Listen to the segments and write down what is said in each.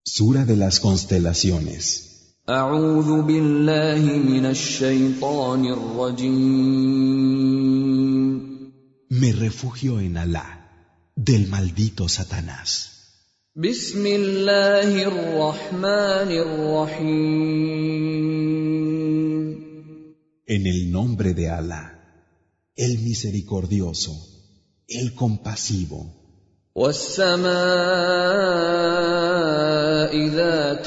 Sura de las constelaciones. أعوذ بالله من الشيطان الرجيم. Me refugio en Alá, del maldito Satanás. بسم الله الرحمن الرحيم. En el nombre de Alá, el misericordioso, el compasivo. والسماء ذات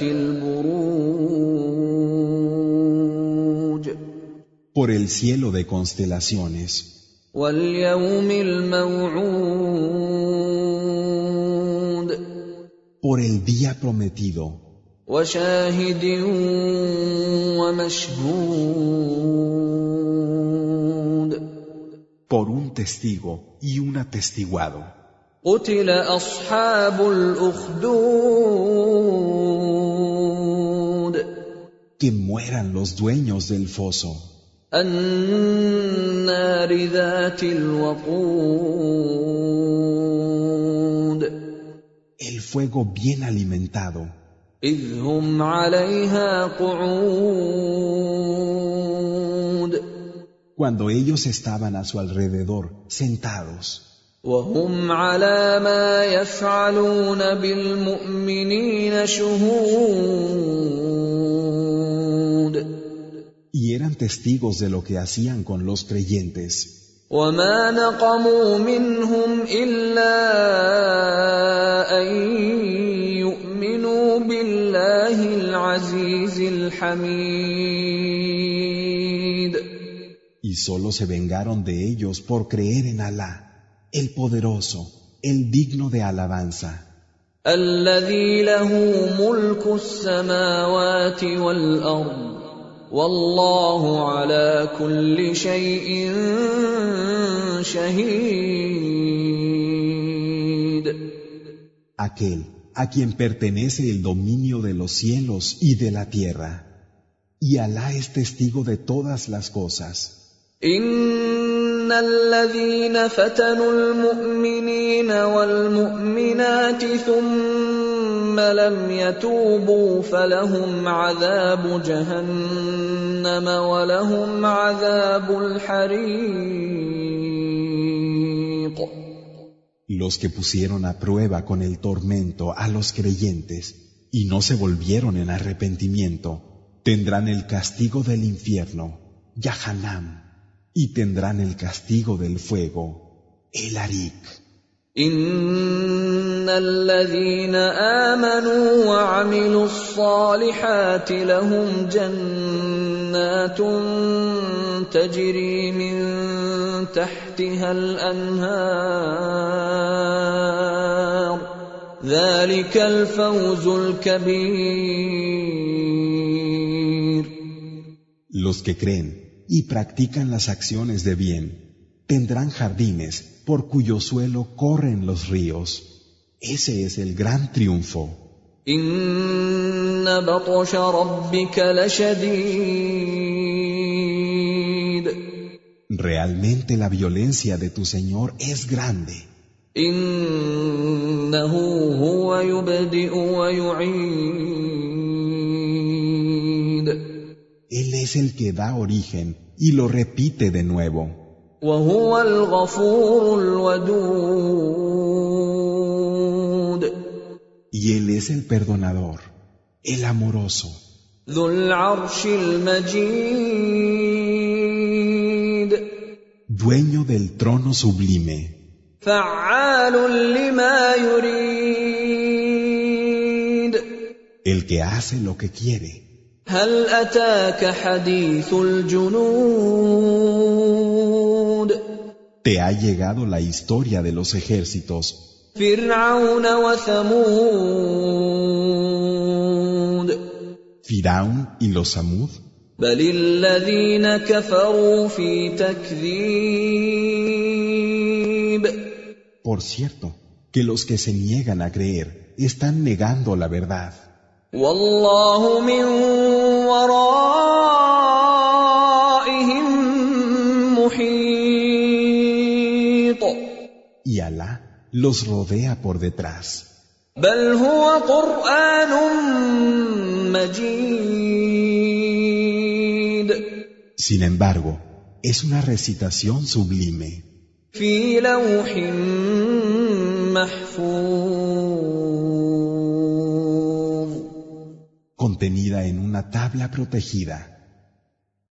البروج. Por el cielo de constelaciones. واليوم الموعود. Por el día prometido. وشاهد ومشهود. Por un testigo y un atestiguado. قتل أصحاب الأخدود. Que mueran los dueños del foso. النار ذات الوقود. El fuego bien alimentado. إذ هم عليها قعود. Cuando ellos estaban a su alrededor, sentados. وهم على ما يفعلون بالمؤمنين شهود. Y eran testigos de lo que hacían con los creyentes. وما نقموا منهم إلا أن يؤمنوا بالله العزيز الحميد. Y solo se vengaron de ellos por creer en Alá, el poderoso, el digno de alabanza. الذي له ملك السماوات والأرض والله على كل شيء شهيد. Aquel a quien pertenece el dominio de los cielos y de la tierra. Y Alá es testigo de todas las cosas. إن الذين فتنوا المؤمنين والمؤمنات ثم لم يتوبوا فلهم عذاب جهنم ولهم عذاب الحريق. Los que pusieron a prueba con el tormento a los creyentes y no se volvieron en arrepentimiento, tendrán el castigo del infierno, Yahanam. Y tendrán el castigo del fuego, el Arik. إن الذين آمنوا وعملوا الصالحات لهم جنات تجري من تحتها الأنهار ذلك الفوز الكبير. Los que creen y practican las acciones de bien, tendrán jardines por cuyo suelo corren los ríos. Ese es el gran triunfo. إن بطش ربك لشديد. Realmente la violencia de tu Señor es grande. إنه هو يبدئ ويعيد. Él es el que da origen y lo repite de nuevo. وهو الغفور الودود. Y Él es el perdonador, el amoroso. ذو العرش المجيد. Dueño del trono sublime. فعال لما يريد. El que hace lo que quiere. هل أتاك حديث الجنود. Te ha llegado la historia de los ejércitos. فرعون وثمود. Firaún y los Samud. بل الذين كفروا في تكذيب. Por cierto, que los que se niegan a creer están negando la verdad. والله من ورائهم محيط. Y Alá los rodea por detrás. بل هو قرآن مجيد Sin embargo, es una recitación sublime, في لوح محفوظ contenida en una tabla protegida.